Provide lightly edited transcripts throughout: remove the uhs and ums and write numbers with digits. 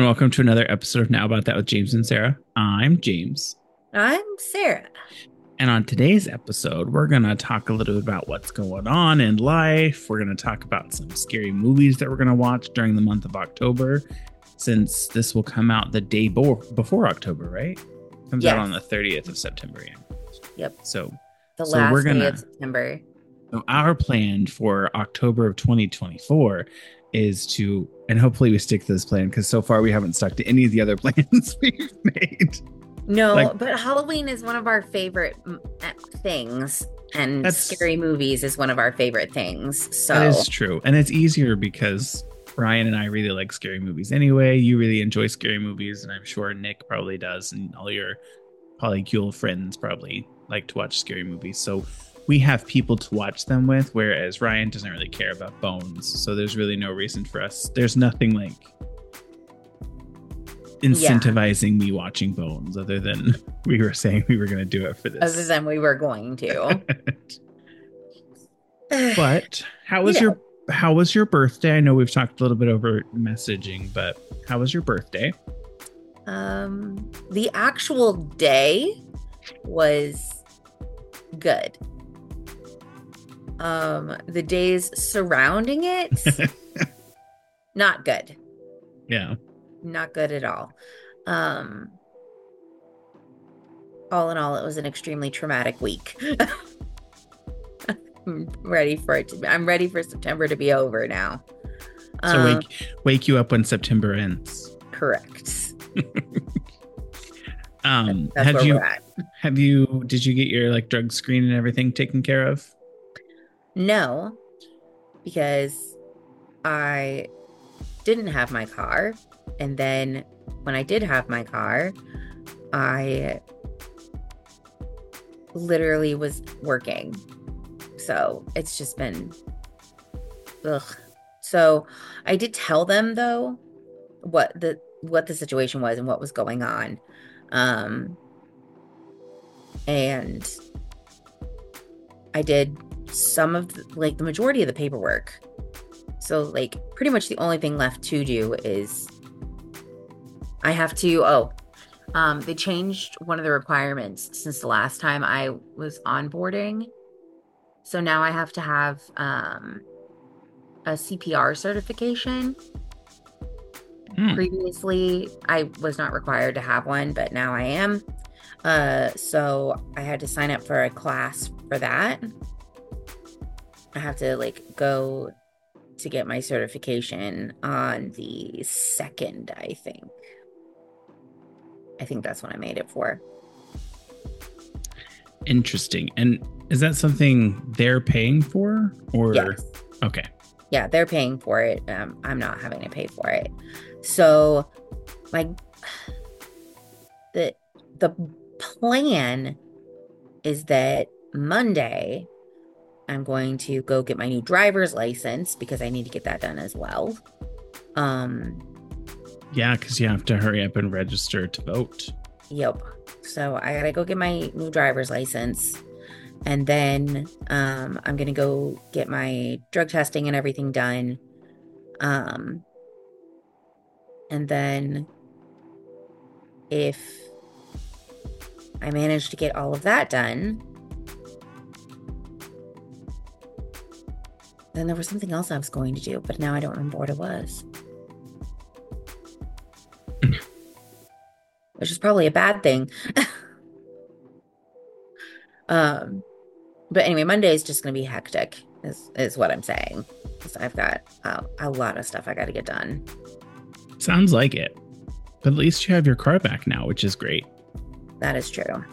and welcome to another episode of Now About That with James and Sarah. I'm James. I'm Sarah. And on today's episode, we're going to talk a little bit about what's going on in life. We're going to talk about some scary movies that we're going to watch during the month of October, since this will come out the day before October, right? It comes out on the 30th of September. Yeah. Yep. So the so last we're day gonna, of September. So our plan for October of 2024 is to, and hopefully we stick to this plan because so far we haven't stuck to any of the other plans we've made. No, but Halloween is one of our favorite things, and scary movies is one of our favorite things. So that is true, and it's easier because Ryan and I really like scary movies anyway. You really enjoy scary movies, and I'm sure Nick probably does, and all your polycule friends probably like to watch scary movies. So we have people to watch them with, whereas Ryan doesn't really care about Bones. So there's really no reason for us. There's nothing like incentivizing me watching Bones other than we were saying we were going to do it for this. Other than we were going to. But how was your birthday? I know we've talked a little bit over messaging, but how was your birthday? The actual day was good. The days surrounding it, not good. Yeah. Not good at all. All in all, it was an extremely traumatic week. I'm ready for September to be over now. So wake you up when September ends. Correct. Did you get your drug screen and everything taken care of? No, because I didn't have my car. And then when I did have my car, I literally was working. So it's just been, ugh. So I did tell them though what the situation was and what was going on. And I did some of the majority of the paperwork. So pretty much the only thing left to do is I have to, they changed one of the requirements since the last time I was onboarding. So now I have to have a CPR certification. Previously, I was not required to have one, but now I am. So I had to sign up for a class for that. I have to go to get my certification on the 2nd, I think. I think that's when I made it for. Interesting. And is that something they're paying for, or? Yes. Okay. Yeah, they're paying for it. I'm not having to pay for it. So the plan is that Monday I'm going to go get my new driver's license because I need to get that done as well. Yeah, because you have to hurry up and register to vote. Yep. So I gotta go get my new driver's license. And then I'm going to go get my drug testing and everything done. And then if I manage to get all of that done, then there was something else I was going to do, but now I don't remember what it was. Which is probably a bad thing. But anyway, Monday is just going to be hectic, is what I'm saying. So I've got a lot of stuff I got to get done. Sounds like it. But at least you have your car back now, which is great. That is true.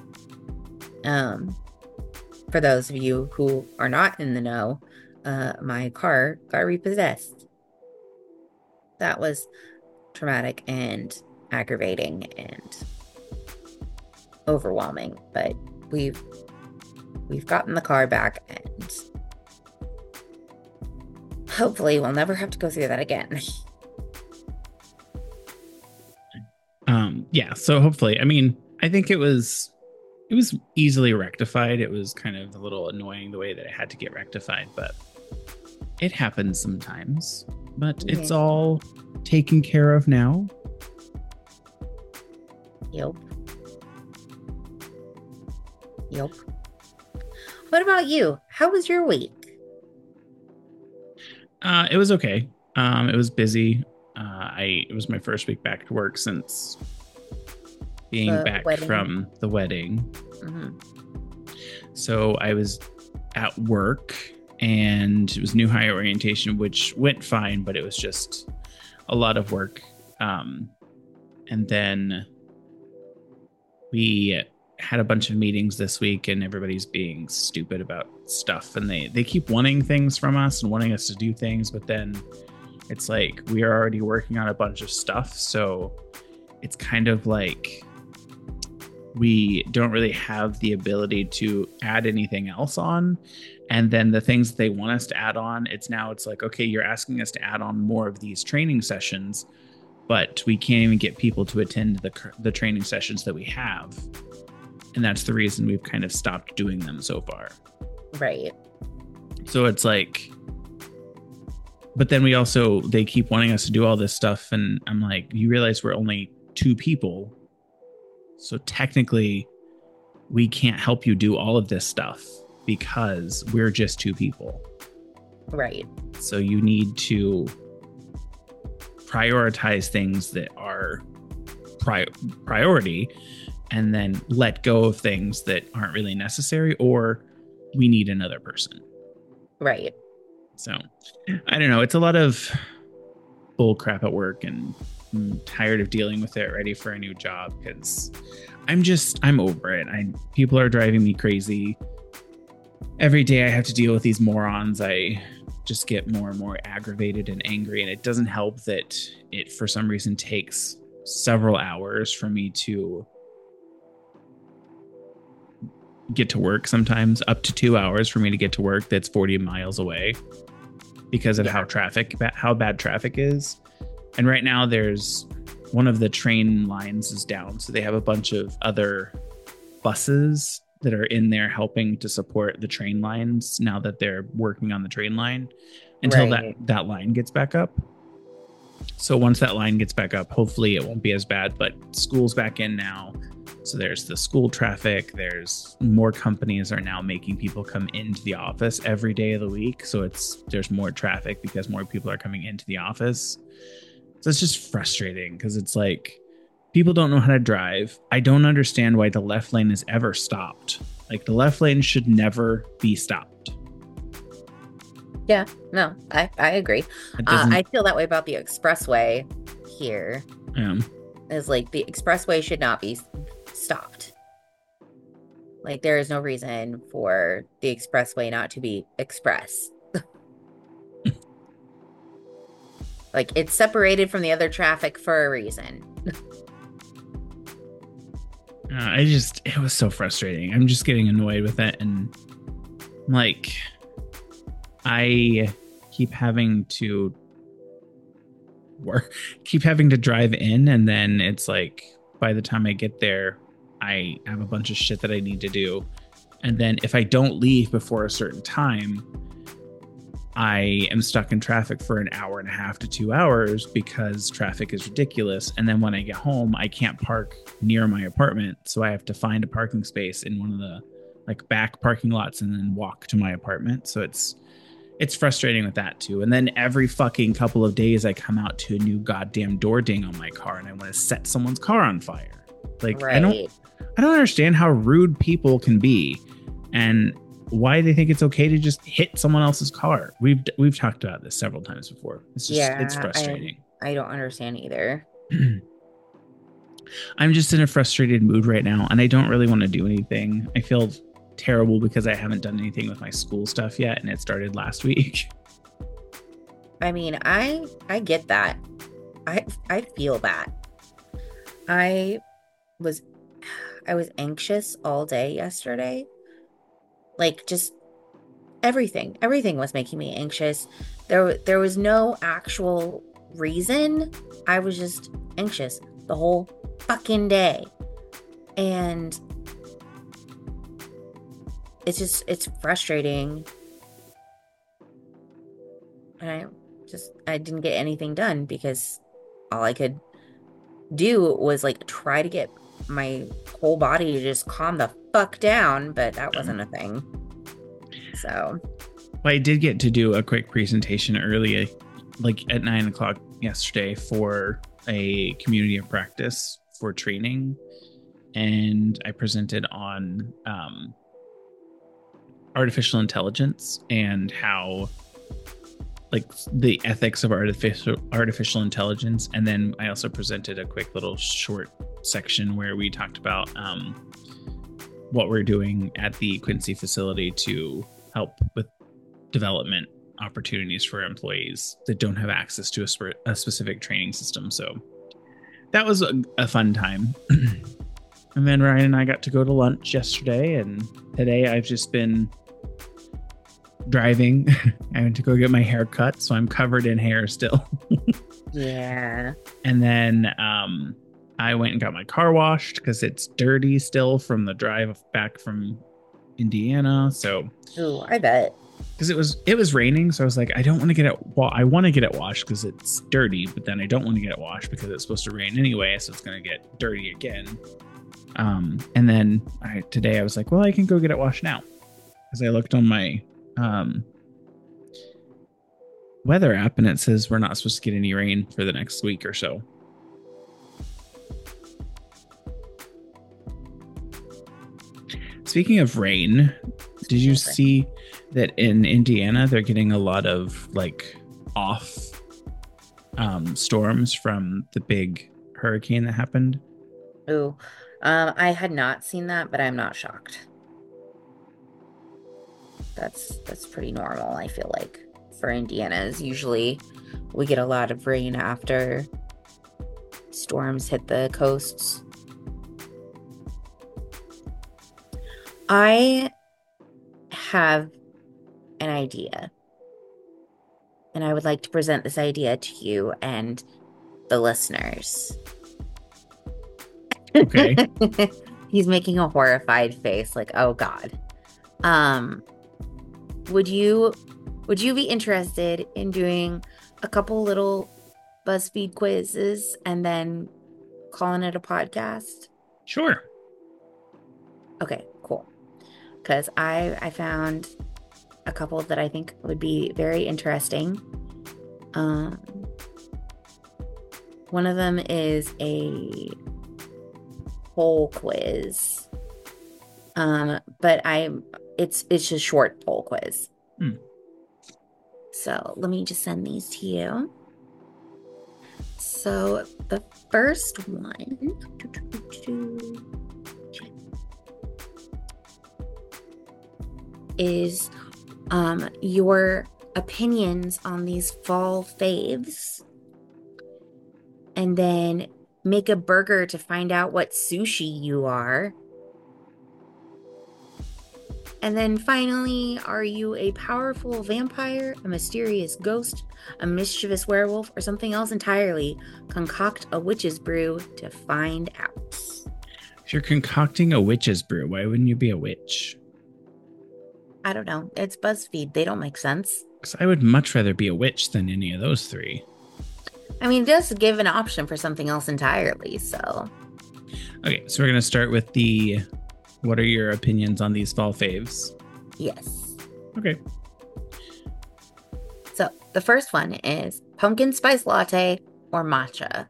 For those of you who are not in the know, my car got repossessed. That was traumatic and aggravating and overwhelming, but we've gotten the car back, and hopefully we'll never have to go through that again. Yeah, so hopefully, I mean, I think it was easily rectified. It was kind of a little annoying the way that it had to get rectified, but it happens sometimes. But it's all taken care of now. Yep. Yep. What about you? How was your week? It was okay. It was busy. It was my first week back to work since being The back wedding. from the wedding. Hmm. So I was at work and it was new hire orientation, which went fine, but it was just a lot of work. And then we had a bunch of meetings this week and everybody's being stupid about stuff and they keep wanting things from us and wanting us to do things, but then it's like we are already working on a bunch of stuff, so it's kind of like we don't really have the ability to add anything else on. And then the things that they want us to add on, it's like, okay, you're asking us to add on more of these training sessions, but we can't even get people to attend the training sessions that we have. And that's the reason we've kind of stopped doing them so far. Right. So it's like, but then they keep wanting us to do all this stuff. And I'm like, you realize we're only two people. So technically, we can't help you do all of this stuff because we're just two people. Right. So you need to prioritize things that are priority and then let go of things that aren't really necessary, or we need another person. Right. So I don't know. It's a lot of bull crap at work and I'm tired of dealing with it, ready for a new job because I'm over it. People are driving me crazy. Every day I have to deal with these morons. I just get more and more aggravated and angry, and it doesn't help that it for some reason takes several hours for me to get to work, sometimes up to 2 hours for me to get to work that's 40 miles away because of how bad traffic is. And right now there's one of the train lines is down, so they have a bunch of other buses that are in there helping to support the train lines now that they're working on the train line until that line gets back up. So once that line gets back up, hopefully it won't be as bad, but school's back in now. So there's the school traffic. There's more companies are now making people come into the office every day of the week. So there's more traffic because more people are coming into the office. So it's just frustrating because it's like people don't know how to drive. I don't understand why the left lane is ever stopped. Like the left lane should never be stopped. Yeah, no, I agree. I feel that way about the expressway here. Is like the expressway should not be stopped. Like there is no reason for the expressway not to be express. Like it's separated from the other traffic for a reason. It was so frustrating. I'm just getting annoyed with it. And like, I keep having to drive in. And then it's like, by the time I get there, I have a bunch of shit that I need to do. And then if I don't leave before a certain time, I am stuck in traffic for an hour and a half to 2 hours because traffic is ridiculous. And then when I get home, I can't park near my apartment. So I have to find a parking space in one of the like back parking lots and then walk to my apartment. So it's frustrating with that too. And then every fucking couple of days I come out to a new goddamn door ding on my car and I want to set someone's car on fire. Like right. I don't understand how rude people can be and why they think it's okay to just hit someone else's car. We've talked about this several times before. It's just it's frustrating. I don't understand either. I'm just in a frustrated mood right now and I don't really want to do anything. I feel terrible because I haven't done anything with my school stuff yet and it started last week. I mean, I get that. I feel that. I was anxious all day yesterday. Like just everything was making me anxious. There was no actual reason. I was just anxious the whole fucking day. And it's frustrating. And I didn't get anything done because all I could do was like try to get my whole body to just calm the fuck down, but that Yeah. wasn't a thing. So, Well, I did get to do a quick presentation early, like at 9 o'clock yesterday, for a community of practice for training. And I presented on artificial intelligence and how, like, the ethics of artificial intelligence. And then I also presented a quick little short section where we talked about what we're doing at the Quincy facility to help with development opportunities for employees that don't have access to a specific training system. So that was a fun time. And then Ryan and I got to go to lunch yesterday, and today I've just been driving. I went to go get my hair cut, so I'm covered in hair still. yeah. And then I went and got my car washed because it's dirty still from the drive back from Indiana. So, Ooh, I bet. because it was raining, so I was like, I don't want to get it. Well, I want to get it washed because it's dirty, but then I don't want to get it washed because it's supposed to rain anyway, so it's going to get dirty again. And then today I was like, well, I can go get it washed now, because I looked on my weather app and it says we're not supposed to get any rain for the next week or so. Speaking of rain, did you see that in Indiana they're getting a lot of like off storms from the big hurricane that happened? Ooh, I had not seen that, but I'm not shocked. That's pretty normal, I feel like, for Indiana's. Usually we get a lot of rain after storms hit the coasts. I have an idea, and I would like to present this idea to you and the listeners. Okay. He's making a horrified face, like, oh God. Would you be interested in doing a couple little BuzzFeed quizzes and then calling it a podcast? Sure. Okay, cool. Because I found a couple that I think would be very interesting. One of them is a poll quiz. But it's just a short poll quiz. So let me just send these to you. So the first one is your opinions on these fall faves, and then make a burger to find out what sushi you are. And then finally, are you a powerful vampire, a mysterious ghost, a mischievous werewolf, or something else entirely? Concoct a witch's brew to find out. If you're concocting a witch's brew, why wouldn't you be a witch? I don't know. It's BuzzFeed. They don't make sense. Because I would much rather be a witch than any of those three. I mean, just give an option for something else entirely, so. Okay, so we're going to start with what are your opinions on these fall faves? Yes. Okay. So the first one is pumpkin spice latte or matcha.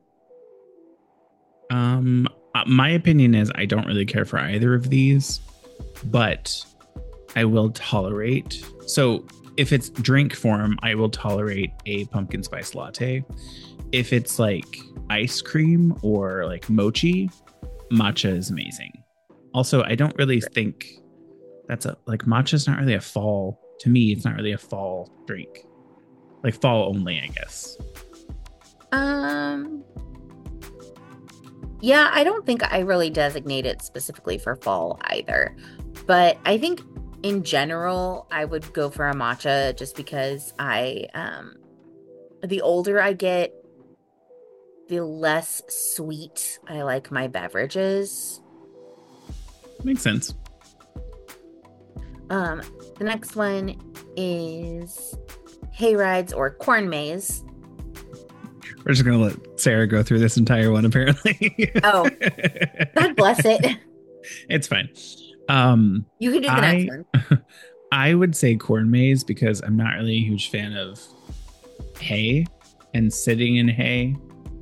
My opinion is I don't really care for either of these, but I will tolerate. So if it's drink form, I will tolerate a pumpkin spice latte. If it's like ice cream or like mochi, matcha is amazing. Also, I don't really think matcha's not really a fall. To me, it's not really a fall drink. Like fall only, I guess. Yeah, I don't think I really designate it specifically for fall either. But I think in general, I would go for a matcha just because the older I get, the less sweet I like my beverages. Makes sense. The next one is hay rides or corn maze. We're just gonna let Sarah go through this entire one. Apparently, Oh, God bless it. it's fine. You can do the next I one. I would say corn maze because I'm not really a huge fan of hay and sitting in hay.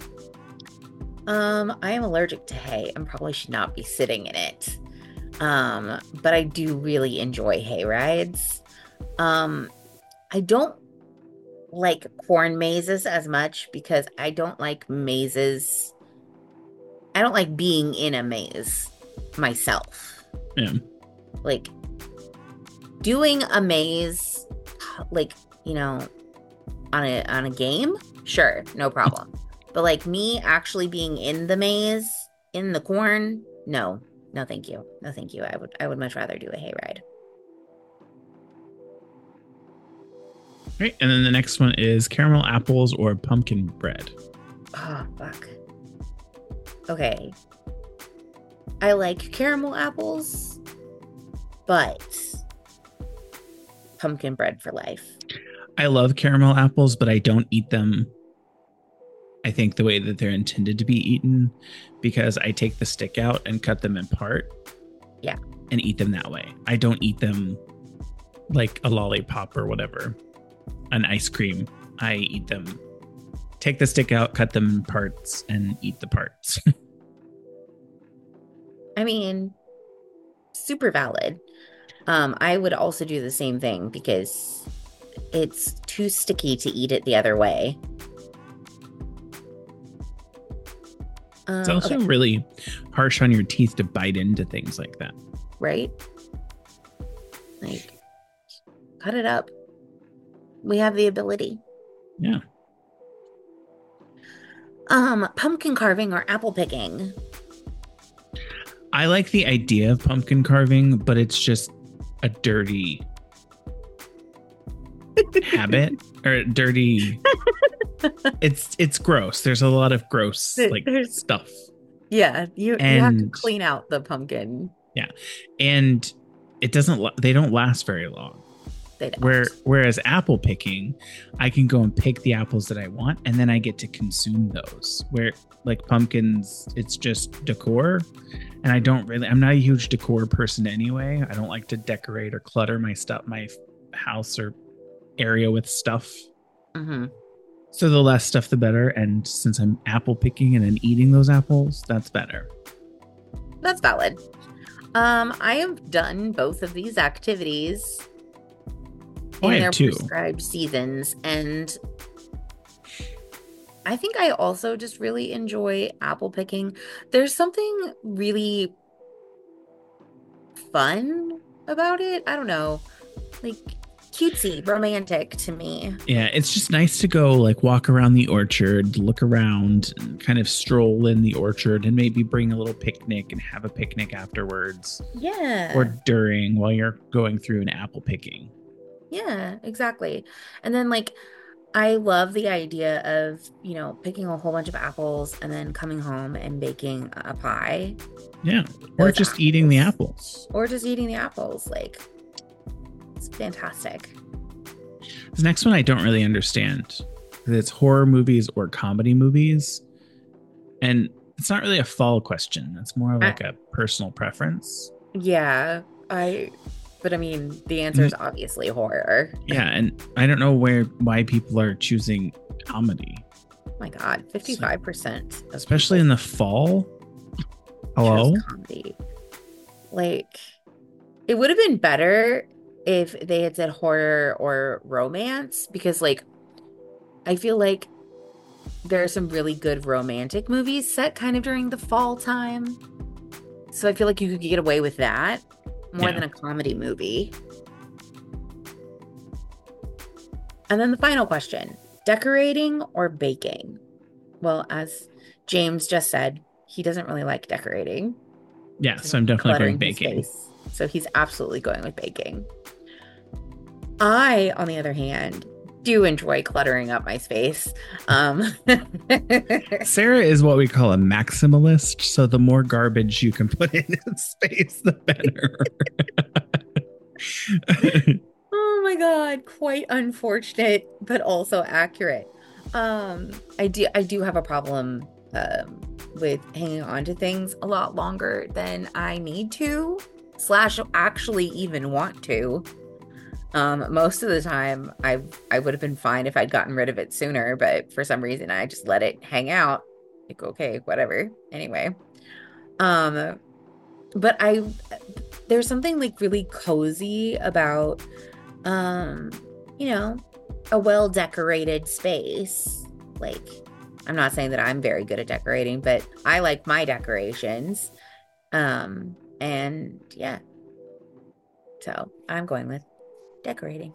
I am allergic to hay and probably should not be sitting in it. But I do really enjoy hay rides. I don't like corn mazes as much because I don't like mazes. I don't like being in a maze myself. Yeah. Like doing a maze, like, you know, on a game, sure, no problem. But like me actually being in the maze, in the corn, no. No, thank you. No, thank you. I would much rather do a hayride. Right. And then the next one is caramel apples or pumpkin bread. Oh, fuck. Okay. I like caramel apples, but pumpkin bread for life. I love caramel apples, but I don't eat them, I think, the way that they're intended to be eaten, because I take the stick out and cut them in part. Yeah. And eat them that way. I don't eat them like a lollipop or whatever, an ice cream. I eat them, take the stick out, cut them in parts, and eat the parts. I mean, super valid. I would also do the same thing because it's too sticky to eat it the other way. It's also Okay. really harsh on your teeth to bite into things like that. Right? Like, cut it up. We have the ability. Yeah. Pumpkin carving or apple picking. I like the idea of pumpkin carving, but it's just a dirty habit or dirty. It's gross. There's a lot of gross like stuff. Yeah, you have to clean out the pumpkin. Yeah. And it doesn't they don't last very long. They don't. Whereas apple picking, I can go and pick the apples that I want and then I get to consume those. Where like pumpkins, it's just decor. And I'm not a huge decor person anyway. I don't like to decorate or clutter my house or area with stuff. Mm-hmm. So the less stuff, the better. And since I'm apple picking and then eating those apples, that's better. That's valid. I have done both of these activities in their prescribed seasons, and I think I also just really enjoy apple picking. There's something really fun about it. I don't know, like cutesy, romantic to me. Yeah, it's just nice to go like walk around the orchard, look around, and kind of stroll in the orchard and maybe bring a little picnic and have a picnic afterwards. Yeah. Or during while you're going through an apple picking. Yeah, exactly. And then like I love the idea of, you know, picking a whole bunch of apples and then coming home and baking a pie. Yeah. Or just apples. Eating the apples. Or just eating the apples. Like, it's fantastic. This next one I don't really understand. It's horror movies or comedy movies. And it's not really a fall question. It's more like a personal preference. Yeah. But I mean, the answer is obviously horror. Yeah, and I don't know why people are choosing comedy. Oh my God, 55%. Especially in the fall. Hello? Comedy. Like, it would have been better if they had said horror or romance, because like, I feel like there are some really good romantic movies set kind of during the fall time. So I feel like you could get away with that more than a comedy movie. And then the final question, decorating or baking? Well, as James just said, he doesn't really like decorating. Yeah, so I'm definitely going baking. So he's absolutely going with baking. I, on the other hand, do enjoy cluttering up my space. Sarah is what we call a maximalist. So the more garbage you can put in space, the better. Oh my God. Quite unfortunate, but also accurate. I do have a problem with hanging on to things a lot longer than I need to, slash actually even want to. Most of the time I would have been fine if I'd gotten rid of it sooner, but for some reason I just let it hang out. Like, okay, whatever. Anyway. Um, but there's something like really cozy about um, you know, a well-decorated space. Like, I'm not saying that I'm very good at decorating, but I like my decorations. And yeah, so I'm going with decorating.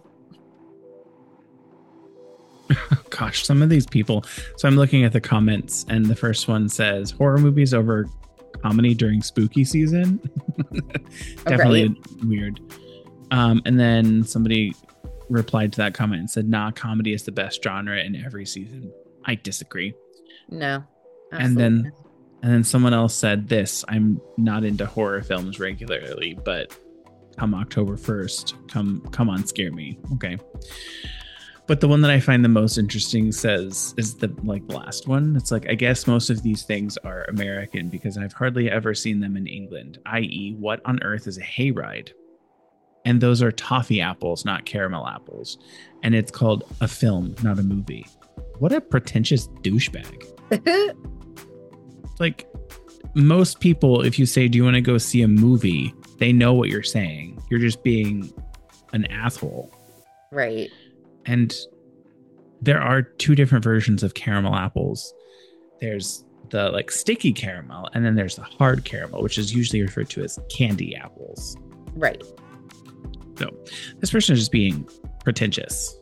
Gosh, some of these people. So I'm looking at the comments, and the first one says horror movies over comedy during spooky season. Definitely Right. weird. And then somebody replied to that comment and said, nah, comedy is the best genre in every season. I disagree. No, And absolutely then and then someone else said this, I'm not into horror films regularly, but come October 1st, come on, scare me. Okay. But the one that I find the most interesting says is the last one. It's like, I guess most of these things are American because I've hardly ever seen them in England, i.e., what on earth is a hayride? And those are toffee apples, not caramel apples. And it's called a film, not a movie. What a pretentious douchebag. not. Like, most people, if you say, do you want to go see a movie? They know what you're saying. You're just being an asshole. Right. And there are two different versions of caramel apples. There's the sticky caramel, and then there's the hard caramel, which is usually referred to as candy apples. Right. So this person is just being pretentious.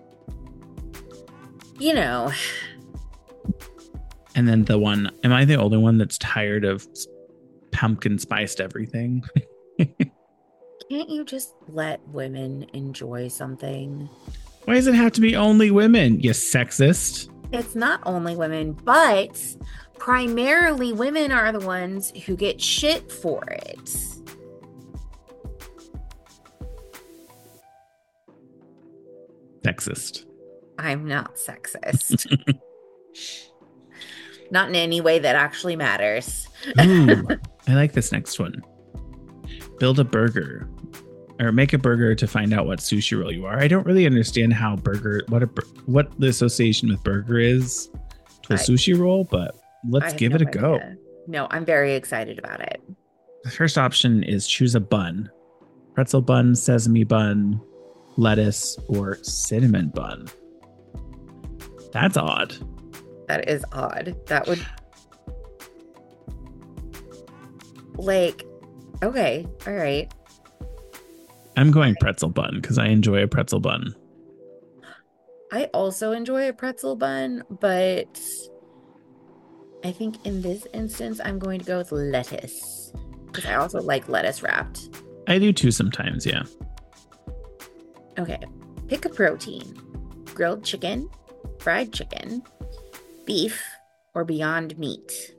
You know, And then the one, am I the only one that's tired of pumpkin spiced everything? can't you just let women enjoy something? Why does it have to be only women, you sexist? It's not only women, but primarily women are the ones who get shit for it. Sexist. I'm not sexist. Not in any way that actually matters. Ooh, I like this next one. Build a burger or make a burger to find out what sushi roll you are. I don't really understand how what the association with burger is to a sushi roll, but let's give it a go. No, I'm very excited about it. The first option is choose a bun. Pretzel bun, sesame bun, lettuce, or cinnamon bun. That's odd. That is odd. That would okay, all right. I'm going pretzel bun because I enjoy a pretzel bun. I also enjoy a pretzel bun, but I think in this instance, I'm going to go with lettuce because I also like lettuce wrapped. I do too sometimes, yeah. Okay, pick a protein: grilled chicken, fried chicken, beef, or Beyond Meat.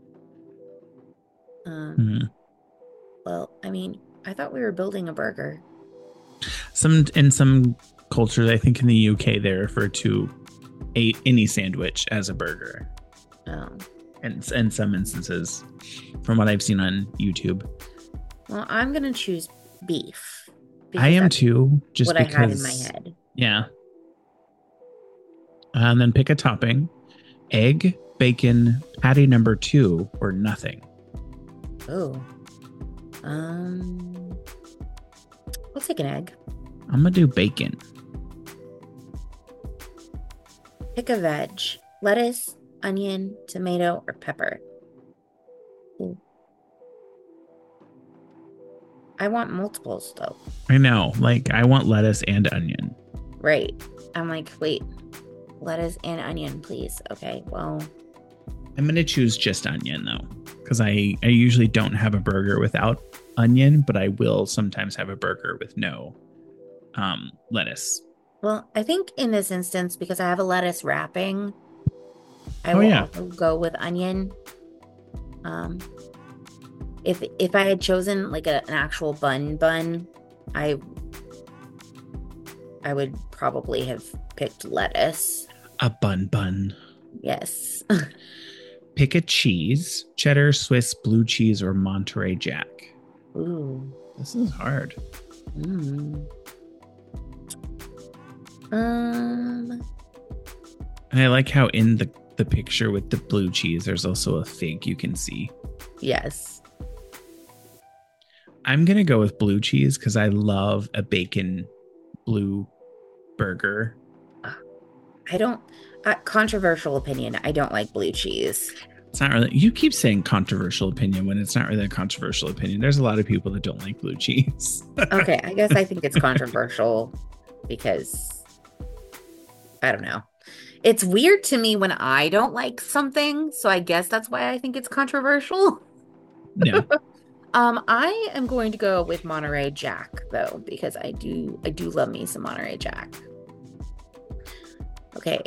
Well, I mean, I thought we were building a burger. In some cultures, I think in the UK, they refer to any sandwich as a burger. Oh. And in some instances, from what I've seen on YouTube. Well, I'm gonna choose beef. I am too, just what because I had in my head. Yeah. And then pick a topping: egg, bacon, patty number 2, or nothing. Oh. I'll take an egg. I'm gonna do bacon. Pick a veg: lettuce, onion, tomato, or pepper. Ooh. I want multiples though. I know, I want lettuce and onion. Right. I'm like, wait, lettuce and onion, please. Okay, well. I'm gonna choose just onion though, because I usually don't have a burger without onion, but I will sometimes have a burger with no lettuce. Well, I think in this instance, because I have a lettuce wrapping, I will also go with onion. If I had chosen an actual bun, I would probably have picked lettuce. A bun bun. Yes. Pick a cheese: cheddar, Swiss, blue cheese, or Monterey Jack. Ooh. This is hard. Mm. Um, And I like how in the picture with the blue cheese, there's also a fig you can see. yes. I'm going to go with blue cheese because I love a bacon blue burger. I don't, controversial opinion. I don't like blue cheese. It's not really, you keep saying controversial opinion when it's not really a controversial opinion. There's a lot of people that don't like blue cheese. Okay, I guess I think it's controversial because I don't know. It's weird to me when I don't like something, so I guess that's why I think it's controversial. No. I am going to go with Monterey Jack though, because I do love me some Monterey Jack. Okay.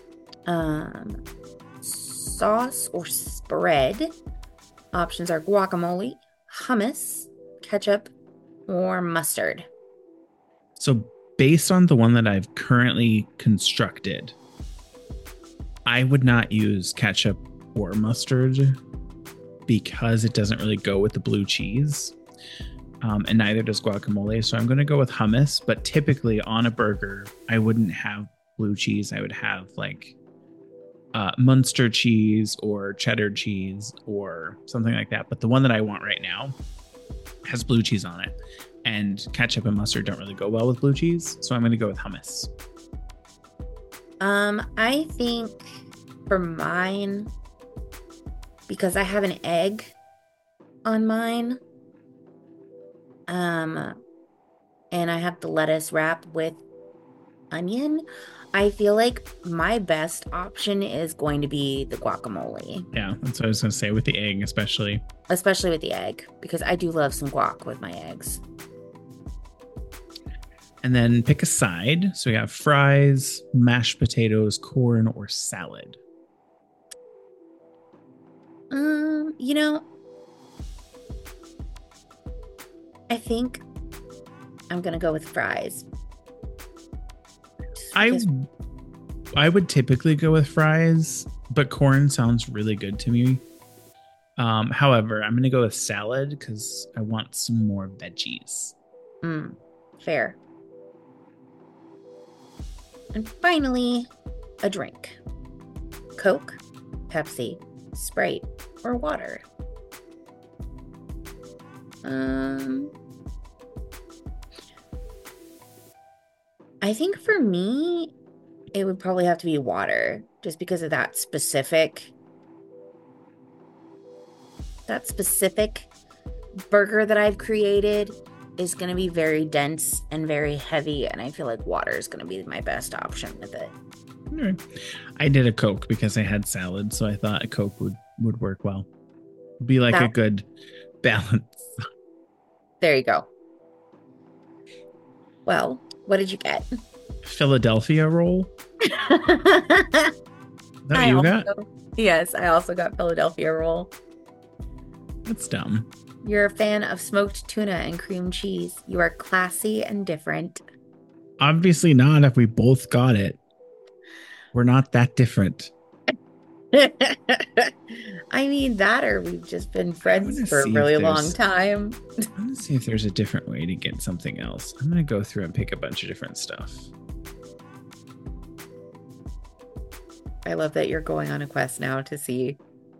Sauce or spread. Options are guacamole, hummus, ketchup, or mustard. So, based on the one that I've currently constructed, I would not use ketchup or mustard because it doesn't really go with the blue cheese. And neither does guacamole. So I'm going to go with hummus. But typically on a burger, I wouldn't have blue cheese. I would have like Munster cheese or cheddar cheese or something like that. But the one that I want right now has blue cheese on it. And ketchup and mustard don't really go well with blue cheese. So I'm going to go with hummus. I think for mine, because I have an egg on mine, and I have the lettuce wrap with onion, I feel like my best option is going to be the guacamole. Yeah, that's what I was going to say with the egg, especially. Especially with the egg, because I do love some guac with my eggs. And then pick a side. So we have fries, mashed potatoes, corn, or salad. You know, I think I'm gonna go with fries. I would typically go with fries, but corn sounds really good to me. However, I'm gonna go with salad because I want some more veggies. Fair. And finally, a drink. Coke, Pepsi, Sprite, or water. I think for me, it would probably have to be water, just because of that specific burger that I've created is going to be very dense and very heavy, and I feel like water is going to be my best option with it. Right. I did a Coke because I had salad, so I thought a Coke would work well. Be like a good balance. There you go. Well, what did you get? Philadelphia roll. That what you got? Yes, I also got Philadelphia roll. That's dumb. You're a fan of smoked tuna and cream cheese. You are classy and different. Obviously not if we both got it. We're not that different. I mean, that or we've just been friends for a really long time. I'm going to see if there's a different way to get something else. I'm going to go through and pick a bunch of different stuff. I love that you're going on a quest now to see.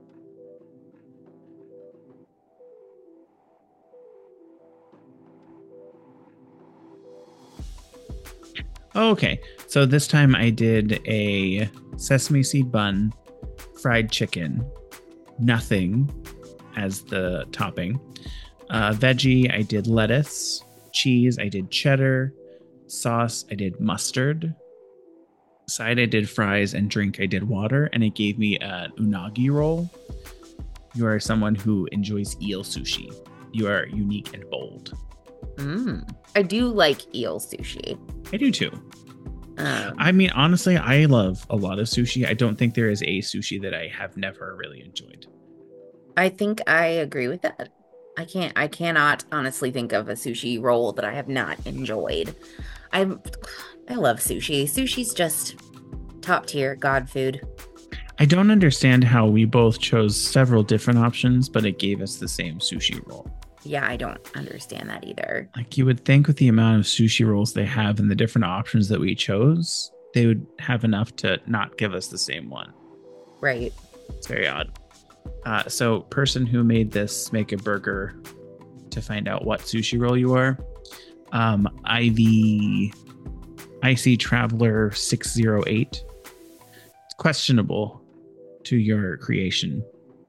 Okay, so this time I did a sesame seed bun, fried chicken, nothing as the topping. Veggie, I did lettuce. Cheese, I did cheddar. Sauce, I did mustard. Side, I did fries, and drink, I did water. And it gave me an unagi roll. You are someone who enjoys eel sushi. You are unique and bold. I do like eel sushi. I do too. I mean, honestly, I love a lot of sushi. I don't think there is a sushi that I have never really enjoyed. I think I agree with that. I cannot honestly think of a sushi roll that I have not enjoyed. I love sushi. Sushi's just Top tier, god food. I don't understand how we both chose several different options, but it gave us the same sushi roll. Yeah, I don't understand that either. Like you would think with the amount of sushi rolls they have and the different options that we chose, they would have enough to not give us the same one. Right. It's very odd. So person who made this make a burger to find out what sushi roll you are, IC Traveler 608. It's questionable to your creation.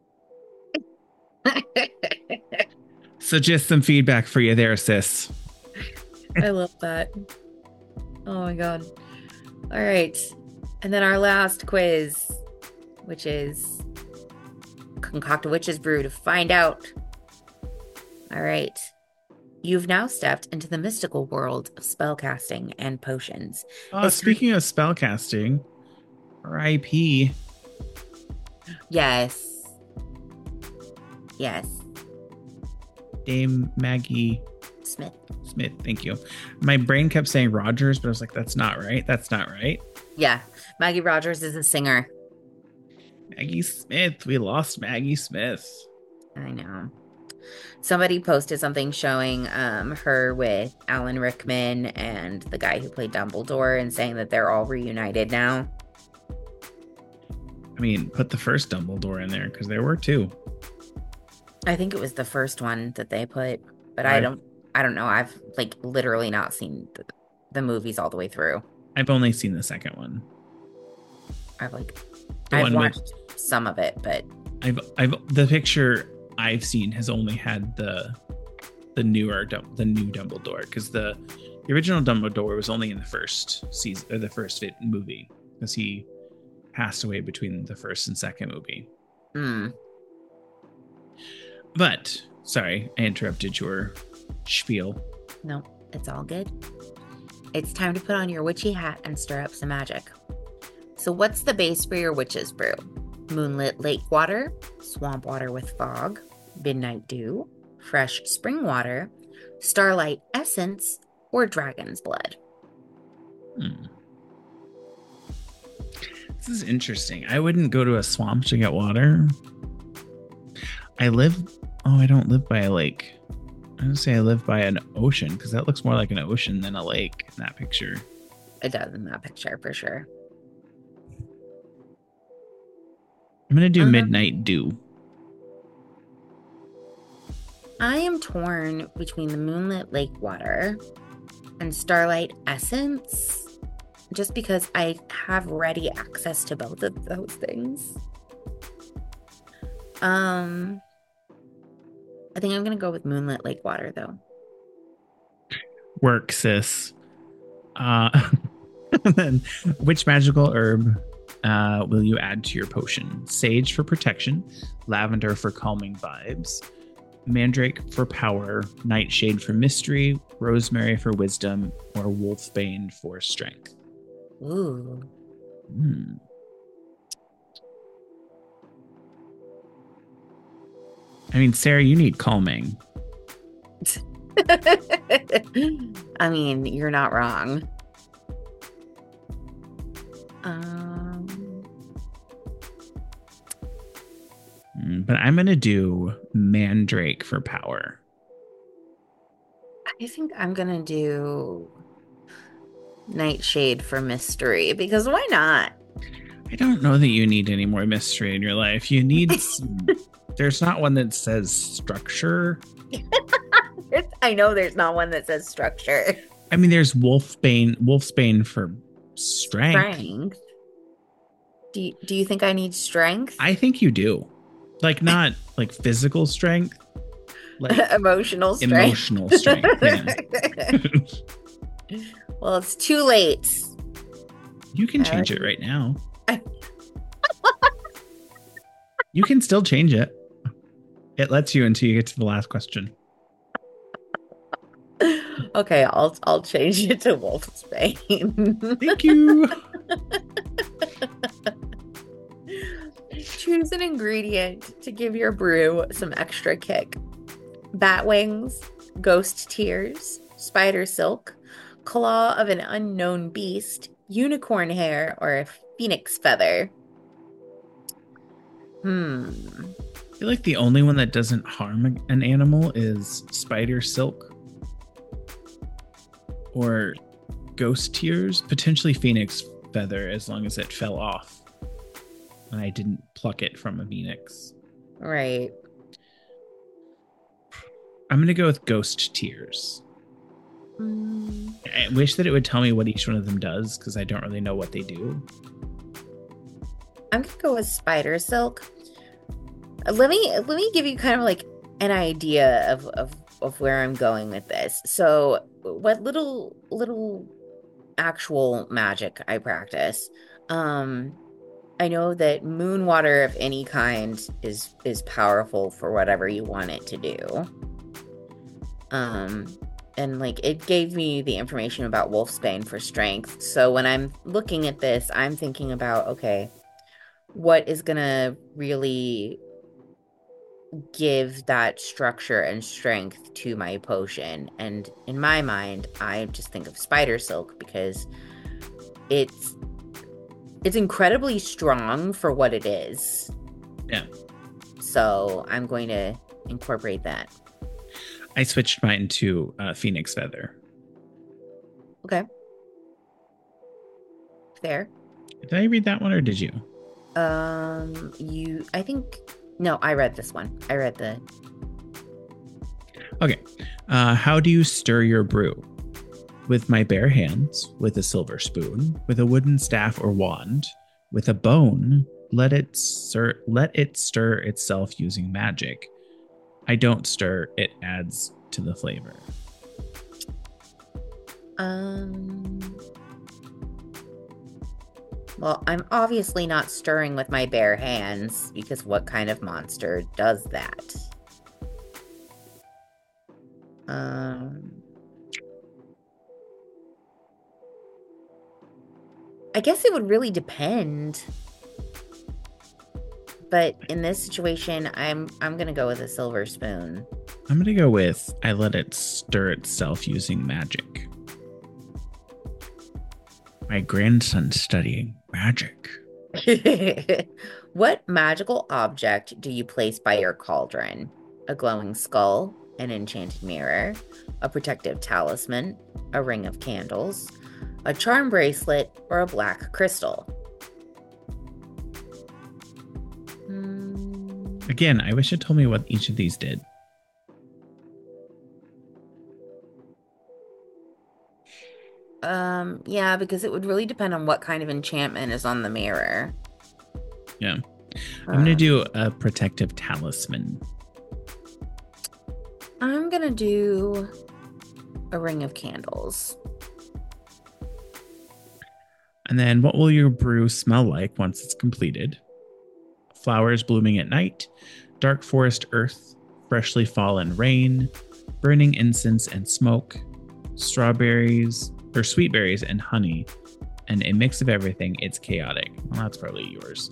So just some feedback for you there, sis. I love that. Oh my god. All right. And then our last quiz, which is concoct a witch's brew to find out. All right. You've now stepped into the mystical world of spellcasting and potions. Speaking of spellcasting, R.I.P. Yes. Yes. Dame Maggie Smith. Thank you. My brain kept saying Rogers, but I was like, that's not right. That's not right. Yeah. Maggie Rogers is a singer. Maggie Smith. We lost Maggie Smith. I know. Somebody posted something showing her with Alan Rickman and the guy who played Dumbledore and saying that they're all reunited now. I mean, put the first Dumbledore in there because there were two. I think it was the first one that they put, but Right. I don't know. I've like literally not seen the movies all the way through. I've only seen the second one. I've one watched some of it, but the picture I've seen has only had the new Dumbledore because the original Dumbledore was only in the first season or the first movie because he passed away between the first and second movie. But sorry, I interrupted your spiel. No, it's all good. It's time to put on your witchy hat and stir up some magic. So what's the base for your witch's brew? Moonlit lake water, swamp water with fog, midnight dew, fresh spring water, starlight essence, or dragon's blood? This is interesting. I wouldn't go to a swamp to get water. I don't live by a lake. I would say I live by an ocean because that looks more like an ocean than a lake in that picture. It does in that picture for sure. I'm going to do midnight dew. I am torn between the moonlit lake water and starlight essence just because I have ready access to both of those things. I think I'm going to go with moonlit lake water though. Work, sis. Then which magical herb will you add to your potion? Sage for protection, lavender for calming vibes, mandrake for power, nightshade for mystery, rosemary for wisdom, or wolfbane for strength. Ooh. I mean, Sarah, you need calming. I mean, you're not wrong. But I'm going to do mandrake for power. I think I'm going to do nightshade for mystery because why not? I don't know that you need any more mystery in your life. You need there's not one that says structure. I know there's not one that says structure. I mean, there's wolfsbane for strength. Do you think I need strength? I think you do. Like not like physical strength, like emotional strength. Emotional strength. Yeah. Well, it's too late. You can change it right now. You can still change it. It lets you until you get to the last question. Okay, I'll change it to wolfsbane. Thank you. Choose an ingredient to give your brew some extra kick. Bat wings, ghost tears, spider silk, claw of an unknown beast, unicorn hair, or Phoenix feather. Hmm. I feel like the only one that doesn't harm an animal is spider silk or ghost tears, potentially phoenix feather, as long as it fell off and I didn't pluck it from a phoenix. Right. I'm going to go with ghost tears. Mm. I wish that it would tell me what each one of them does because I don't really know what they do. I'm gonna go with spider silk. Let me give you kind of like an idea of where I'm going with this. So what little actual magic I practice. I know that moon water of any kind is powerful for whatever you want it to do. And like it gave me the information about wolfsbane for strength. So when I'm looking at this, I'm thinking about, okay, what is gonna really give that structure and strength to my potion? And in my mind, I just think of spider silk because it's incredibly strong for what it is. Yeah. So I'm going to incorporate that. I switched mine to phoenix feather. Okay. Fair. Did I read that one or did you? I think, no, I read this one. I read the. Okay. How do you stir your brew? With my bare hands, with a silver spoon, with a wooden staff or wand, with a bone, let it stir itself using magic. I don't stir, it adds to the flavor. Well, I'm obviously not stirring with my bare hands because what kind of monster does that? I guess it would really depend. But in this situation, I'm gonna go with a silver spoon. I'm gonna go with I let it stir itself using magic. My grandson's studying magic. What magical object do you place by your cauldron? A glowing skull, an enchanted mirror, a protective talisman, a ring of candles, a charm bracelet, or a black crystal? Again, I wish it told me what each of these did. Yeah, because it would really depend on what kind of enchantment is on the mirror. Yeah. I'm going to do a protective talisman. I'm going to do a ring of candles. And then what will your brew smell like once it's completed? Flowers blooming at night, dark forest earth, freshly fallen rain, burning incense and smoke, strawberries or sweet berries and honey, and a mix of everything. It's chaotic. Well, that's probably yours.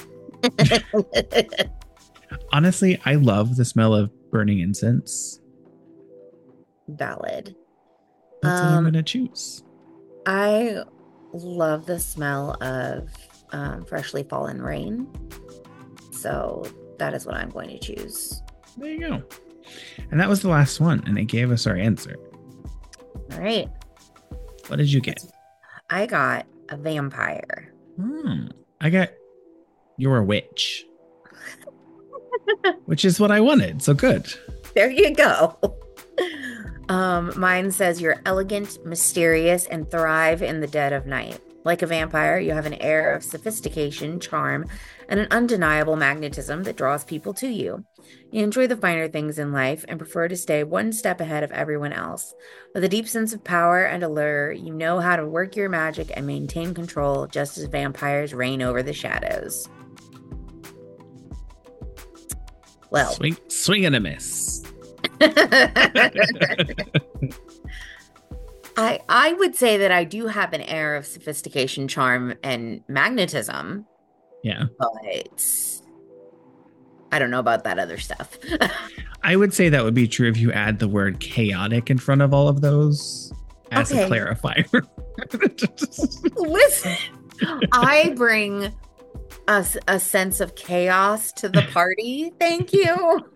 Honestly, I love the smell of burning incense. Valid. That's what I'm going to choose. I love the smell of freshly fallen rain. So that is what I'm going to choose. There you go. And that was the last one, and it gave us our answer. All right. What did you get? I got a vampire. I got you're a witch. Which is what I wanted. So good. There you go. Mine says you're elegant, mysterious, and thrive in the dead of night. Like a vampire, you have an air of sophistication, charm, and an undeniable magnetism that draws people to you. You enjoy the finer things in life and prefer to stay one step ahead of everyone else. With a deep sense of power and allure, you know how to work your magic and maintain control just as vampires reign over the shadows. Well, swing and a miss. I would say that I do have an air of sophistication, charm, and magnetism. Yeah. But I don't know about that other stuff. I would say that would be true if you add the word chaotic in front of all of those as a clarifier. I bring a sense of chaos to the party. Thank you.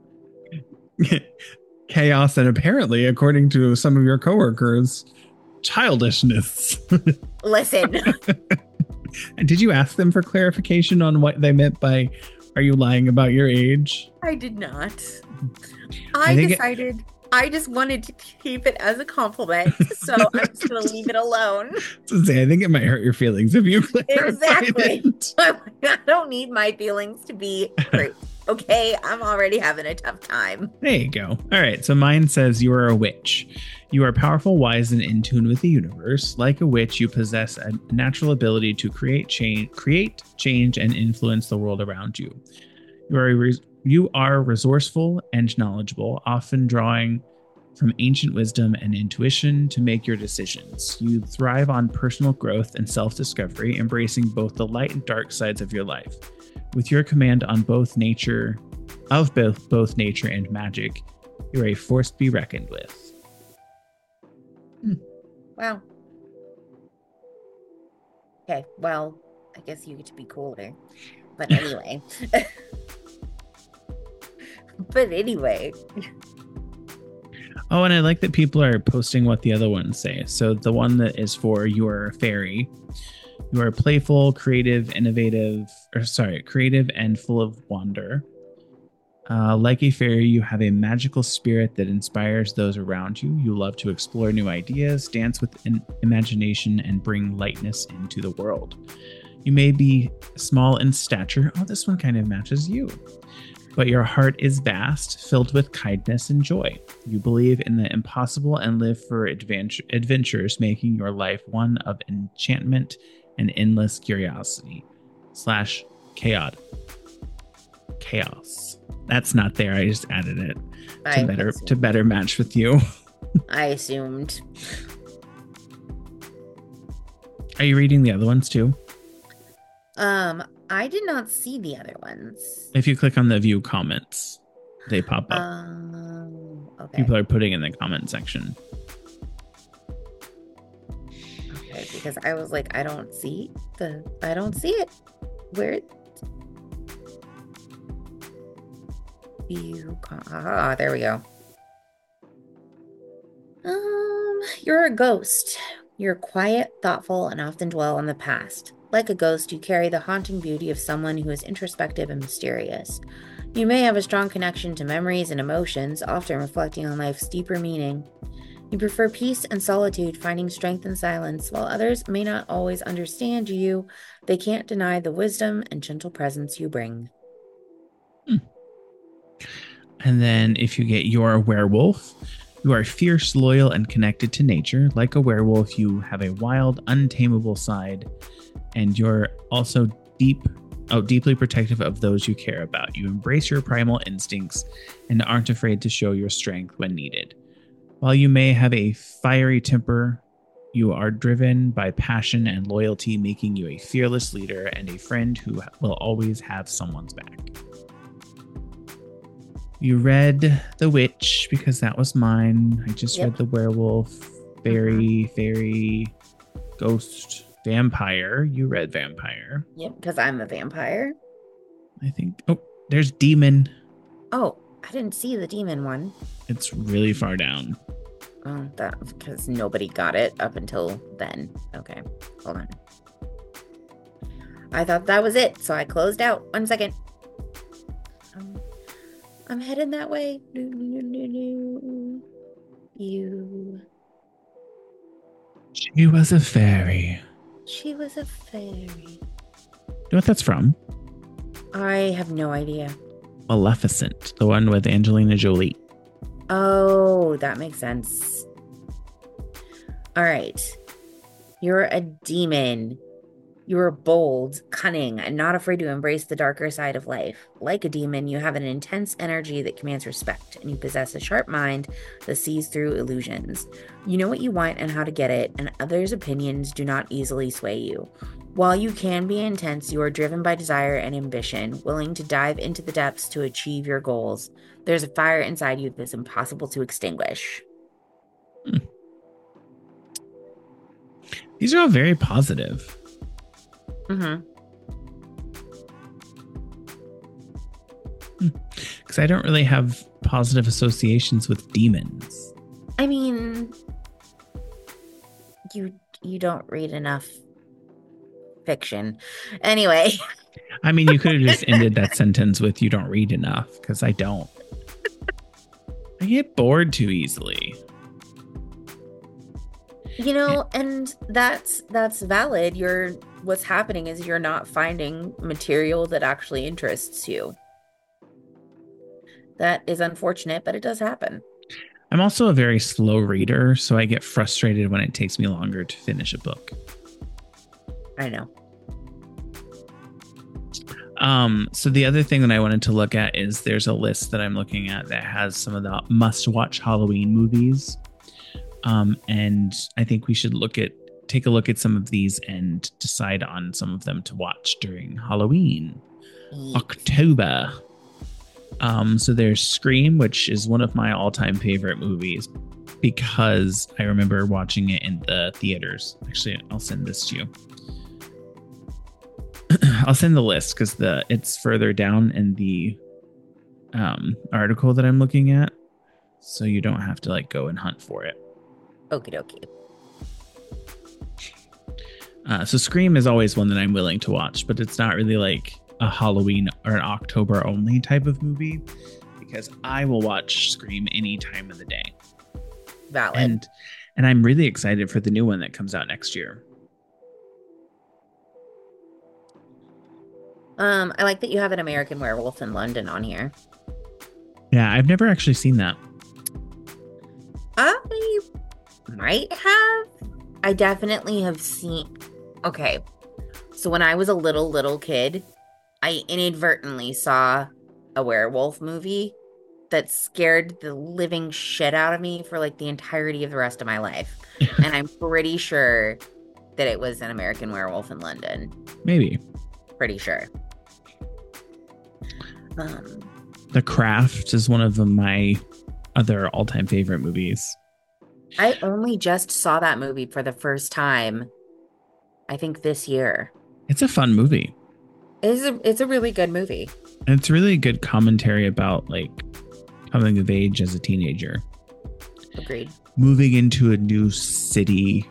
Chaos and apparently, according to some of your coworkers, childishness. Listen, Did you ask them for clarification on what they meant by "Are you lying about your age"? I did not. I I think decided I just wanted to keep it as a compliment, so I'm just gonna leave it alone. I think it might hurt your feelings if you clarified Exactly. it. I don't need my feelings to be hurt. Okay, I'm already having a tough time. There you go. All right. So mine says you are a witch. You are powerful, wise, and in tune with the universe. Like a witch, you possess a natural ability to create, change, and influence the world around you. You are resourceful and knowledgeable, often drawing from ancient wisdom and intuition to make your decisions. You thrive on personal growth and self-discovery, embracing both the light and dark sides of your life. With your command on both nature and magic, you're a force to be reckoned with. Wow. Okay, well, I guess you get to be cooler. But anyway. But anyway. Oh, and I like that people are posting what the other ones say. So the one that is for your fairy, you are playful, creative, creative and full of wonder. Like a fairy, you have a magical spirit that inspires those around you. You love to explore new ideas, dance with imagination, and bring lightness into the world. You may be small in stature. Oh, this one kind of matches you. But your heart is vast, filled with kindness and joy. You believe in the impossible and live for adventures, making your life one of enchantment and endless curiosity / chaos. That's not there. I just added it to better match with you. I assumed. Are you reading the other ones too? I did not see the other ones. If you click on the view comments, they pop up. Okay. People are putting in the comment section. Okay, because I was like, I don't see it. Where? There we go. You're a ghost. You're quiet, thoughtful, and often dwell on the past. Like a ghost, you carry the haunting beauty of someone who is introspective and mysterious. You may have a strong connection to memories and emotions, often reflecting on life's deeper meaning. You prefer peace and solitude, finding strength in silence. While others may not always understand you, they can't deny the wisdom and gentle presence you bring. And then if you get your werewolf, you are fierce, loyal, and connected to nature. Like a werewolf, you have a wild, untamable side, and you're also deeply protective of those you care about. You embrace your primal instincts and aren't afraid to show your strength when needed. While you may have a fiery temper, you are driven by passion and loyalty, making you a fearless leader and a friend who will always have someone's back. You read The Witch because that was mine. I just read The Werewolf, Fairy, Ghost, Vampire. You read Vampire. Yep, because I'm a vampire. I think. Oh, there's Demon. Oh, I didn't see the Demon one. It's really far down. Oh, that's because nobody got it up until then. Okay, hold on. I thought that was it, so I closed out. 1 second. I'm headed that way. You. She was a fairy. She was a fairy. You know what that's from? I have no idea. Maleficent, the one with Angelina Jolie. Oh, that makes sense. All right. You're a demon. You are bold, cunning, and not afraid to embrace the darker side of life. Like a demon, you have an intense energy that commands respect, and you possess a sharp mind that sees through illusions. You know what you want and how to get it, and others' opinions do not easily sway you. While you can be intense, you are driven by desire and ambition, willing to dive into the depths to achieve your goals. There's a fire inside you that's impossible to extinguish. These are all very positive. Mm-hmm. Because I don't really have positive associations with demons. I mean, you don't read enough fiction. Anyway. I mean, you could have just ended that sentence with "you don't read enough," because I don't. I get bored too easily. You know, and that's valid. What's happening is you're not finding material that actually interests you. That is unfortunate, but it does happen. I'm also a very slow reader, so I get frustrated when it takes me longer to finish a book. I know. So the other thing that I wanted to look at is there's a list that I'm looking at that has some of the must-watch Halloween movies. And I think we should take a look at some of these and decide on some of them to watch during Halloween, October. So there's Scream, which is one of my all-time favorite movies because I remember watching it in the theaters. Actually, I'll send this to you. I'll send the list because it's further down in the article that I'm looking at, so you don't have to go and hunt for it. Okie dokie. So Scream is always one that I'm willing to watch, but it's not really like a Halloween or an October only type of movie because I will watch Scream any time of the day. Valid. And I'm really excited for the new one that comes out next year. I like that you have an American Werewolf in London on here. Yeah, I've never actually seen that. I might have. I definitely have seen. Okay. So when I was a little kid, I inadvertently saw a werewolf movie that scared the living shit out of me for the entirety of the rest of my life. And I'm pretty sure that it was an American Werewolf in London. Maybe. Pretty sure. The Craft is one of my other all-time favorite movies. I only just saw that movie for the first time, I think this year. It's a fun movie. It's a really good movie. And it's really good commentary about coming of age as a teenager. Agreed. Moving into a new city.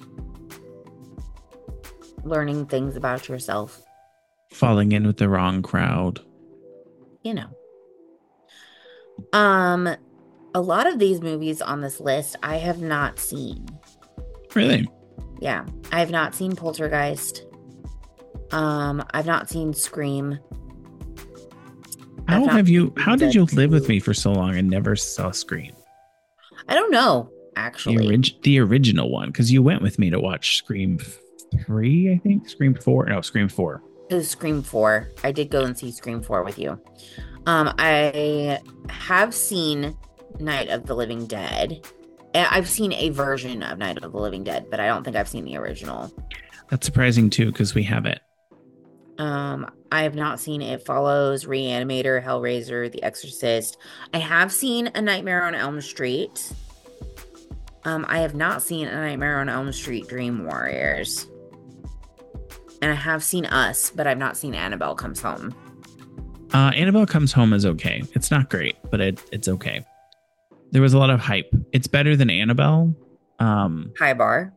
Learning things about yourself. Falling in with the wrong crowd. You know. A lot of these movies on this list I have not seen. Really? Yeah. I have not seen Poltergeist. I've not seen Scream. How did you live with me for so long and never saw Scream? I don't know, actually. The original one, because you went with me to watch Scream 3, I think? Scream 4? No, Scream 4. It was Scream 4. I did go and see Scream 4 with you. I have seen Night of the Living Dead. I've seen a version of Night of the Living Dead, but I don't think I've seen the original. That's surprising too, because we have it. I have not seen It Follows, Reanimator, Hellraiser, The Exorcist. I have seen A Nightmare on Elm Street. I have not seen A Nightmare on Elm Street Dream Warriors. And I have seen Us, but I've not seen Annabelle Comes Home. Annabelle Comes Home is okay. It's not great, but it's okay. There was a lot of hype. It's better than Annabelle. High bar.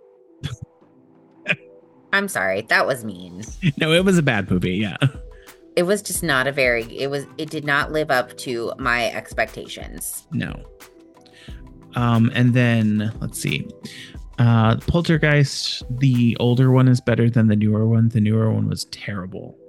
I'm sorry, that was mean. No, it was a bad movie, yeah. It was just not it did not live up to my expectations. No. And then let's see. Poltergeist, the older one is better than the newer one. The newer one was terrible.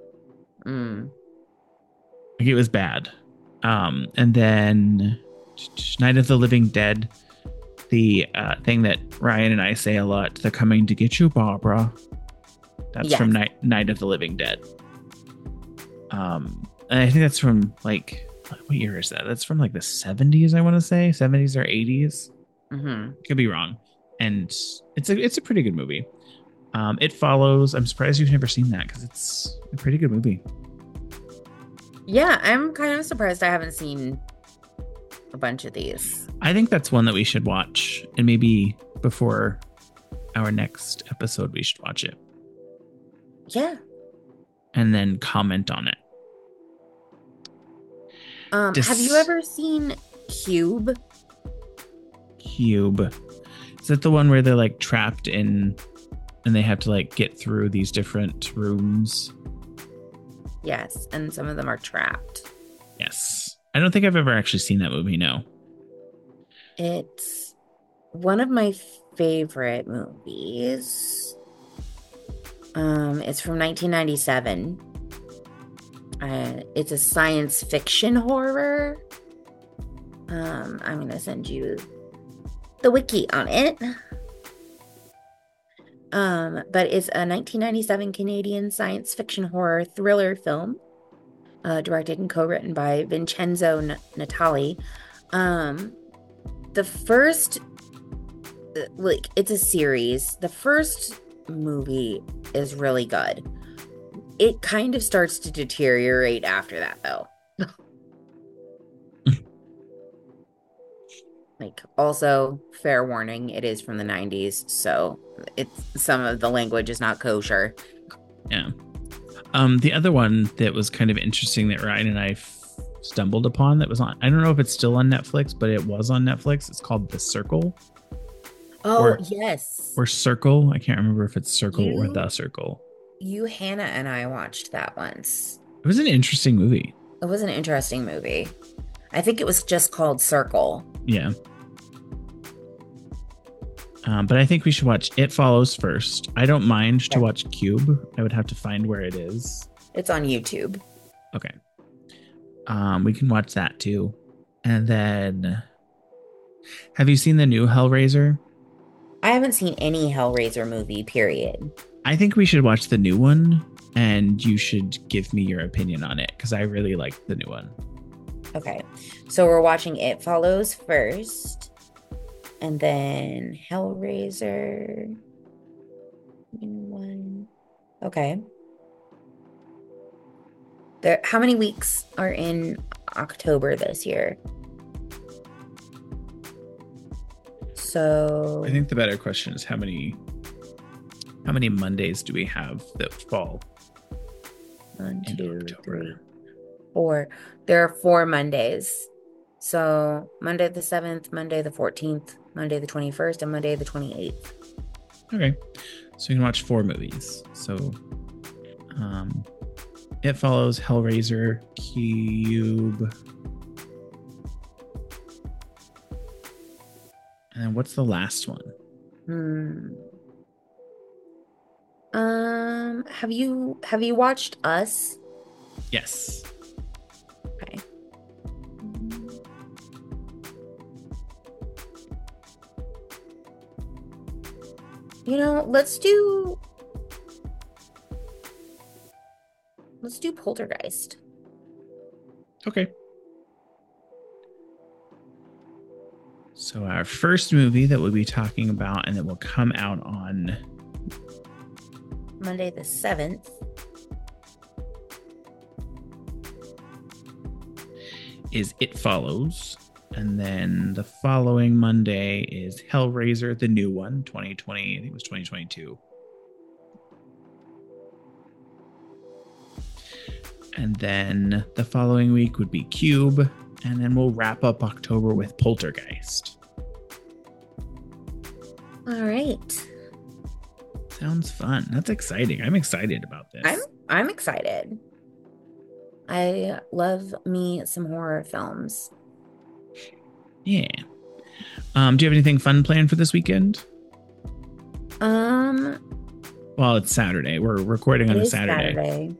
It was bad. And then Night of the Living Dead, the thing that Ryan and I say a lot, they're coming to get you, Barbara. That's from Night of the Living Dead. And I think that's from what year is that? That's from the 70s, I want to say. 70s or 80s. Could be wrong. And it's a pretty good movie. It Follows. I'm surprised you've never seen that because it's a pretty good movie. Yeah, I'm kind of surprised I haven't seen a bunch of these. I think that's one that we should watch. And maybe before our next episode, we should watch it. Yeah. and then comment on it. Have you ever seen Cube? Cube. Is that the one where they're like trapped in and they have to like get through these different rooms? Yes, and some of them are trapped. Yes. I don't think I've ever actually seen that movie, no. It's one of my favorite movies. It's from 1997. It's a science fiction horror. I'm gonna send you the wiki on it. But it's a 1997 Canadian science fiction horror thriller film, directed and co-written by Vincenzo Natali. The first, like, it's a series. The first movie is really good. It kind of starts to deteriorate after that, though. Like, also, fair warning, it is from the 90s, so some of the language is not kosher. Yeah. The other one that was kind of interesting that Ryan and I stumbled upon that was on, I don't know if it's still on Netflix, but it was on Netflix. It's called The Circle. Oh, yes. Or Circle. I can't remember if it's Circle or The Circle. Hannah and I watched that once. It was an interesting movie. It was an interesting movie. I think it was just called Circle. Yeah. But I think we should watch It Follows first. I don't mind to watch Cube. I would have to find where it is. It's on YouTube. Okay. We can watch that too. And then, have you seen the new Hellraiser? I haven't seen any Hellraiser movie, period. I think we should watch the new one, and you should give me your opinion on it, because I really like the new one. Okay. So we're watching It Follows first, and then Hellraiser. One. Okay. How many weeks are in October this year? So I think the better question is how many Mondays do we have that fall? 1, 2, 3, 4. There are 4 Mondays. So Monday the 7th, Monday the 14th, Monday the 21st, and Monday the 28th. Okay. So you can watch 4 movies. So It Follows, Hellraiser, Cube. And then what's the last one? Have you watched Us? Yes. Okay. You know, let's do Poltergeist. Okay. So our first movie that we'll be talking about and that will come out on Monday the 7th is It Follows. And then the following Monday is Hellraiser, the new one, 2020. I think it was 2022. And then the following week would be Cube. And then we'll wrap up October with Poltergeist. All right. Sounds fun. That's exciting. I'm excited about this. I'm excited. I love me some horror films. Yeah. Do you have anything fun planned for this weekend? Well, it's Saturday. We're recording on a Saturday.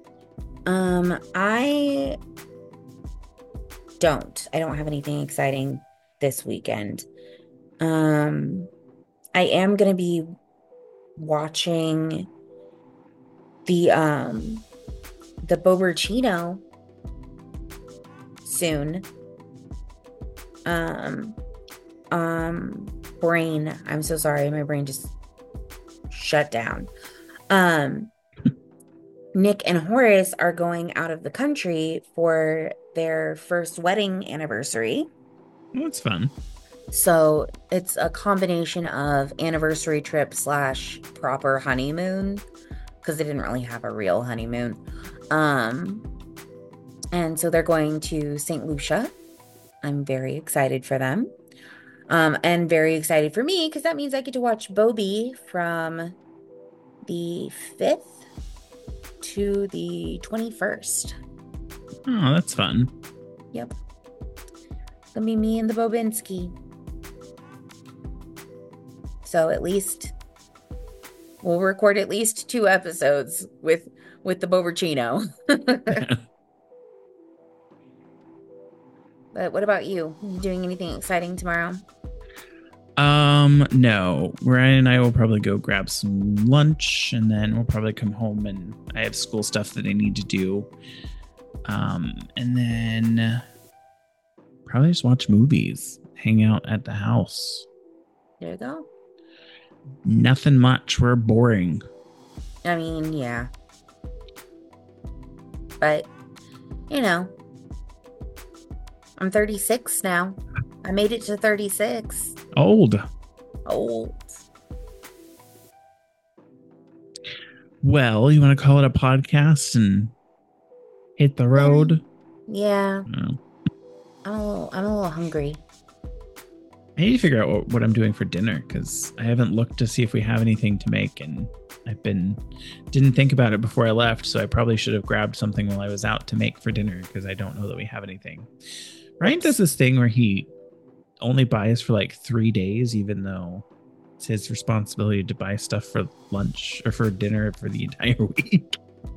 I don't have anything exciting this weekend. I am going to be watching the Bobercino soon. Brain. I'm so sorry. My brain just shut down. Nick and Horace are going out of the country for their first wedding anniversary. Oh, that's fun. So it's a combination of anniversary trip / proper honeymoon, because they didn't really have a real honeymoon. And so they're going to St. Lucia. I'm very excited for them. And very excited for me because that means I get to watch Bobby from the 5th to the 21st. Oh, that's fun. Yep. It's gonna be me and the Bobinski. So at least we'll record at least 2 episodes with the Bobercino. But what about you? Are you doing anything exciting tomorrow? No. Ryan and I will probably go grab some lunch, and then we'll probably come home, and I have school stuff that I need to do. And then probably just watch movies, hang out at the house. There you go. Nothing much. We're boring. I mean, yeah. But, you know, I'm 36 now. I made it to 36. Old. Well, you want to call it a podcast and hit the road? Yeah. No. I'm a little hungry. I need to figure out what I'm doing for dinner because I haven't looked to see if we have anything to make, and didn't think about it before I left, so I probably should have grabbed something while I was out to make for dinner because I don't know that we have anything. Ryan does this thing where he only buys for like 3 days, even though it's his responsibility to buy stuff for lunch or for dinner for the entire week.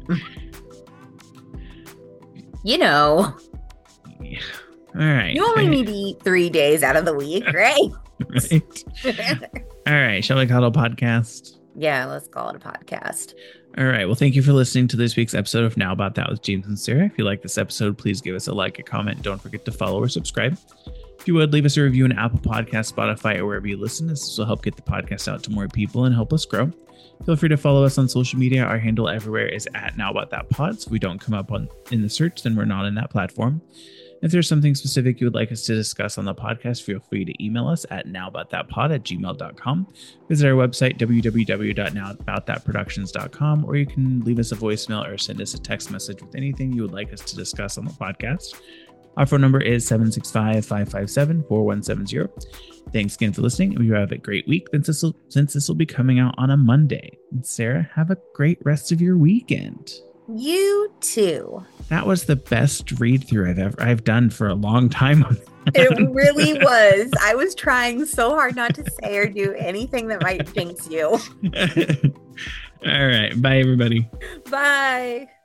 You know. Yeah. All right. You only need to eat 3 days out of the week, right? Right. All right. Shall we call it a podcast? Yeah, let's call it a podcast. All right. Well, thank you for listening to this week's episode of Now About That with James and Sarah. If you like this episode, please give us a like, a comment. Don't forget to follow or subscribe. If you would, leave us a review on Apple Podcasts, Spotify, or wherever you listen. This will help get the podcast out to more people and help us grow. Feel free to follow us on social media. Our handle everywhere is at Now About That Pod. So if we don't come up in the search, then we're not in that platform. If there's something specific you would like us to discuss on the podcast, feel free to email us at nowaboutThatPod@gmail.com. Visit our website, www.nowaboutThatProductions.com, or you can leave us a voicemail or send us a text message with anything you would like us to discuss on the podcast. Our phone number is 765-557-4170. Thanks again for listening. We have a great week since this will be coming out on a Monday. And Sarah, have a great rest of your weekend. You too. That was the best read through I've done for a long time. It really was. I was trying so hard not to say or do anything that might jinx you. All right. Bye, everybody. Bye.